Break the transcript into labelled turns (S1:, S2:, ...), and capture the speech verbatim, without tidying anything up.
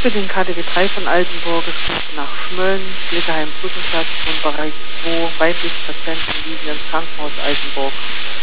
S1: für den K D W drei von Altenburg. Es kommt nach Schmölln, Pflegeheim Brückenplatz, Wohnbereich zwei, weibliche Patienten liegen im Krankenhaus Altenburg.